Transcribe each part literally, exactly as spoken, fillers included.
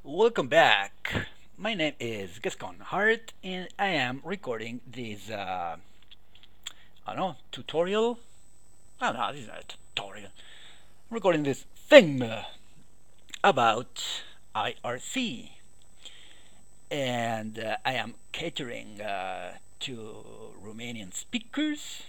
Welcome back. My name is Gascon Hart, and I am recording this, uh, I don't know, tutorial. Oh no, this is not a tutorial. I'm recording this thing uh, about I R C, and uh, I am catering uh, to Romanian speakers,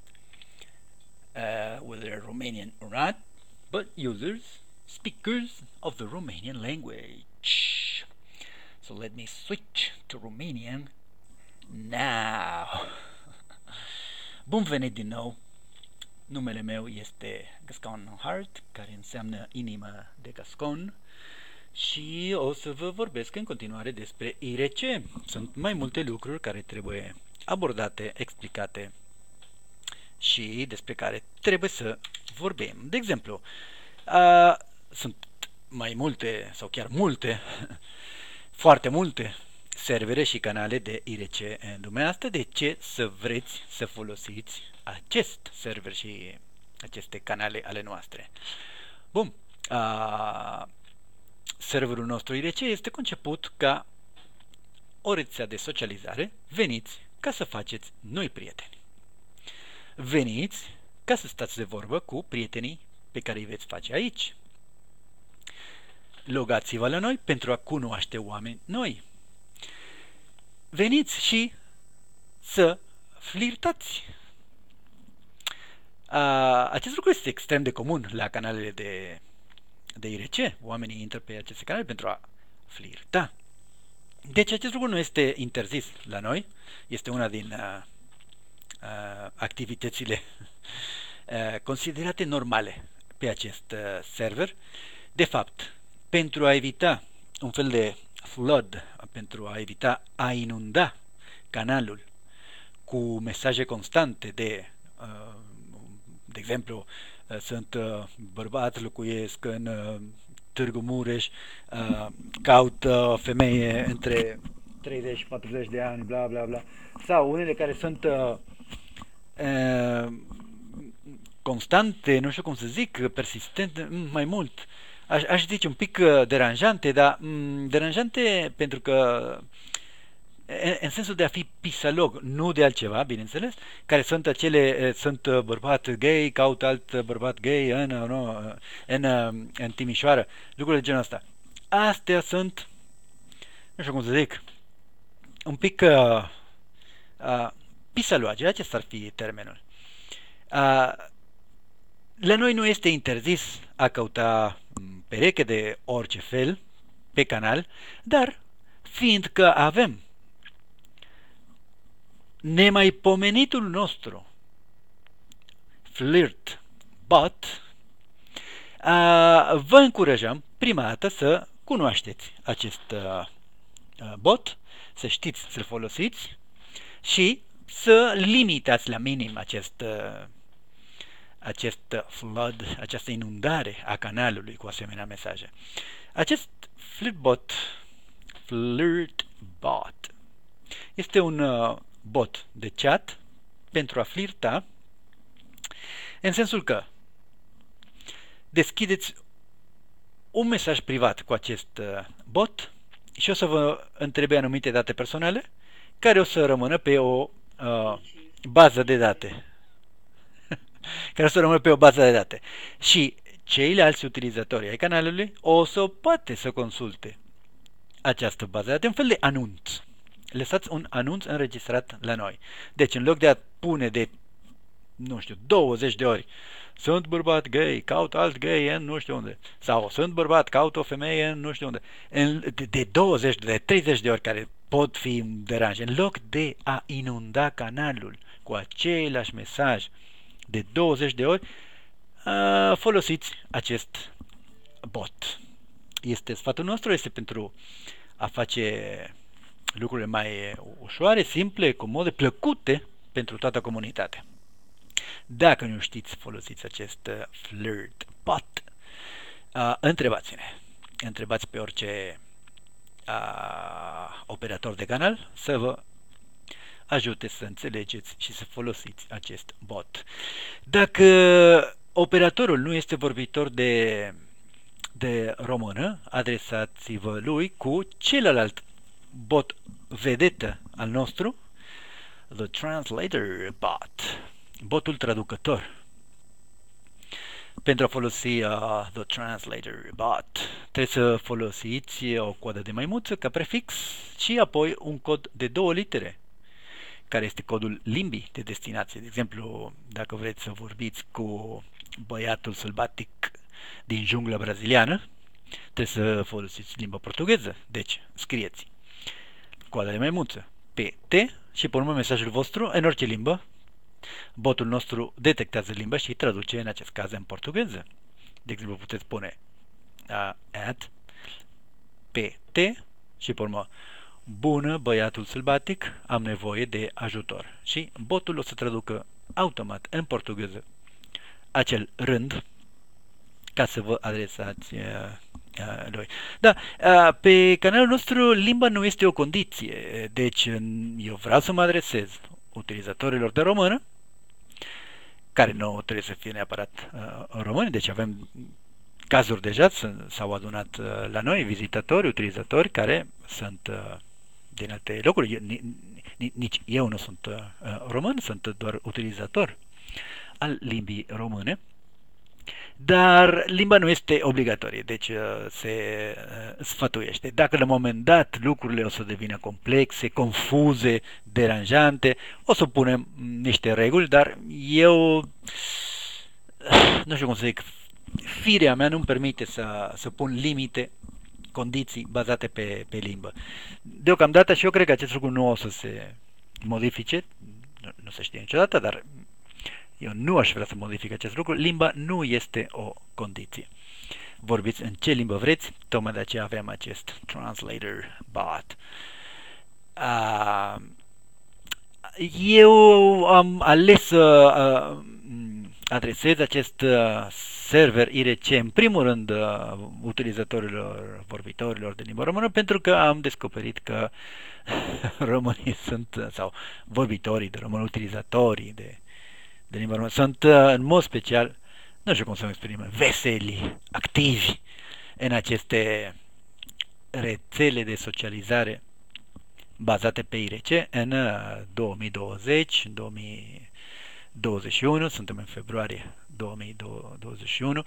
uh, whether Romanian or not, but users, speakers of the Romanian language. So let me switch to Romanian now. Bun venit din nou! Numele meu este Gascon Hart, care înseamnă inimă de Gascon, și o să vă vorbesc în continuare despre I R C. Sunt mai multe lucruri care trebuie abordate, explicate și despre care trebuie să vorbim. De exemplu, uh, sunt mai multe, sau chiar multe, foarte multe servere și canale de I R C în lumea asta. De ce să vreți să folosiți acest server și aceste canale ale noastre? Bun, uh, serverul nostru I R C este conceput ca o rețea de socializare. Veniți ca să faceți noi prieteni. Veniți ca să stați de vorbă cu prietenii pe care îi veți face aici. Logați-vă la noi pentru a cunoaște oameni noi. Veniți și să flirtați. Acest lucru este extrem de comun la canalele de, de I R C. Oamenii intră pe aceste canale pentru a flirta. Deci acest lucru nu este interzis la noi. Este una din uh, uh, activitățile uh, considerate normale pe acest uh, server. De fapt, pentru a evita un fel de flood, pentru a evita a inunda canalul cu mesaje constante de, uh, de exemplu, uh, sunt uh, bărbați, locuiesc în uh, Târgu Mureș, uh, caut o femeie între treizeci și patruzeci de ani, bla bla bla, sau unele care sunt uh, uh, constante, nu știu cum să zic, persistente, mai mult. Aș, aș zice un pic uh, deranjante, dar m- deranjante pentru că în, în sensul de a fi pisalog, nu de altceva, bineînțeles, care sunt acele, sunt bărbat gay, caut alt bărbat gay în, nu, în, în Timișoară, lucruri de genul ăsta. Astea sunt, nu știu cum să zic, un pic uh, uh, pisaloage, acesta ar fi termenul. Uh, la noi nu este interzis a căuta pereche de orice fel pe canal, dar fiindcă avem nemaipomenitul nostru flirt bot, uh, vă încurajăm prima dată să cunoașteți acest uh, bot, să știți să-l folosiți și să limitați la minim acest uh, acest flood, această inundare a canalului cu asemenea mesaje. Acest flirtbot, flirtbot este un uh, bot de chat pentru a flirta, în sensul că deschideți un mesaj privat cu acest uh, bot și o să vă întrebe anumite date personale care o să rămână pe o uh, bază de date. care o să rămână pe o bază de date. Și ceilalți utilizatori ai canalului o să poate să consulte această bază de date, un fel de anunț. Lăsați un anunț înregistrat la noi. Deci, în loc de a pune de, nu știu, douăzeci de ori, sunt bărbat gay, caut alt gay în nu știu unde, sau sunt bărbat, caut o femeie în nu știu unde, de, de douăzeci, de treizeci de ori care pot fi deranj, în loc de a inunda canalul cu același mesaj de douăzeci de ori, folosiți acest bot. Este sfatul nostru, este pentru a face lucrurile mai ușoare, simple, comode, plăcute pentru toată comunitatea. Dacă nu știți, folosiți acest flirt bot. Uh, întrebați-ne. Întrebați pe orice uh, operator de canal să vă ajute să înțelegeți și să folosiți acest bot. Dacă operatorul nu este vorbitor de de română, adresați-vă lui cu celălalt bot vedetă al nostru, The Translator Bot, botul traducător. Pentru a folosi uh, The Translator Bot, trebuie să folosiți o coadă de maimuță ca prefix și apoi un cod de două litere, care este codul limbii de destinație. De exemplu, dacă vreți să vorbiți cu băiatul sălbatic din jungla braziliană, trebuie să folosiți limba portugheză. Deci, scrieți coada de maimuță pe T și pe urmă mesajul vostru în orice limbă. Botul nostru detectează limba și traduce în acest caz în portugheză. De exemplu, puteți pune uh, at pe T și pe urmă bună, băiatul sălbatic, am nevoie de ajutor. Și botul o să traducă automat în portugheză acel rând ca să vă adresați uh, uh, lui. Da, uh, pe canalul nostru limba nu este o condiție, deci eu vreau să mă adresez utilizatorilor de română, care nu trebuie să fie neapărat uh, români, deci avem cazuri deja, s-au adunat uh, la noi vizitatori, utilizatori care sunt uh, din alte locuri. Eu, nici eu nu sunt uh, român, sunt doar utilizator al limbii române, dar limba nu este obligatorie, deci uh, se uh, sfătuiește. Dacă la un moment dat lucrurile o să devină complexe, confuze, deranjante, o să punem niște reguli, dar eu nu știu cum să zic, firea mea nu-mi permite să, să pun limite, condiții bazate pe, pe limbă. Deocamdată și eu cred că acest lucru nu o să se modifice, nu, nu se știe niciodată, dar eu nu aș vrea să modific acest lucru. Limba nu este o condiție. Vorbiți în ce limbă vreți, tocmai de aceea avem acest Translator Bot. Uh, eu am ales să uh, adresez acest uh, server I R C în primul rând uh, utilizatorilor, vorbitorilor de limba română, pentru că am descoperit că românii sunt, sau vorbitorii de română, utilizatorii de de limba română, sunt în mod special, nu știu cum să mă exprim, veseli, activi în aceste rețele de socializare bazate pe I R C în două mii douăzeci, două mii douăzeci și unu, suntem în februarie două mii douăzeci și unu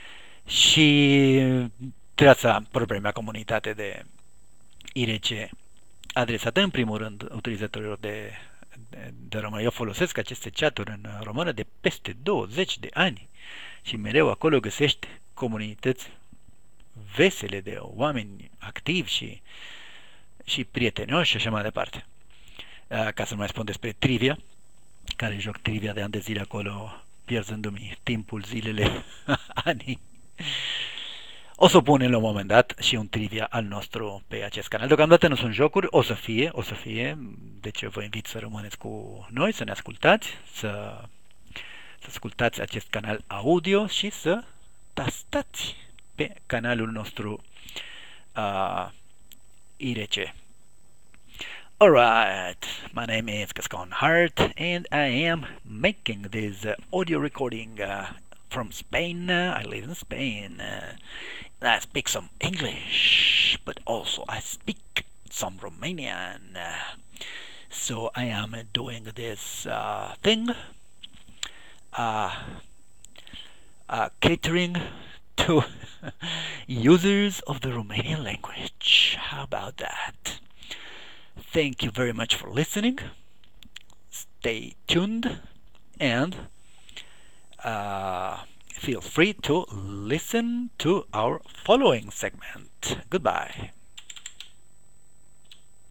și trebuie să am propria mea comunitate de I R C adresată în primul rând utilizatorilor de De, de română. Eu folosesc aceste chaturi în română de peste douăzeci de ani și mereu acolo găsești comunități vesele de oameni activi și, și prietenioși și așa mai departe. Ca să nu mai spun despre trivia, care joc trivia de ani de zile acolo, pierzându-mi timpul, zilele, anii. O să punem la un moment dat și un trivia al nostru pe acest canal. Deocamdată nu sunt jocuri, o să fie, o să fie, deci vă invit să rămâneți cu noi, să ne ascultați, să, să ascultați acest canal audio și să tastați pe canalul nostru uh, I R C. Alright, my name is Gascon Hart and I am making this uh, audio recording uh, from Spain. Uh, I live in Spain. Uh, I speak some English, but also I speak some Romanian. Uh, so I am uh, doing this uh, thing, uh, uh, catering to users of the Romanian language. How about that? Thank you very much for listening. Stay tuned and Uh, feel free to listen to our following segment. Goodbye.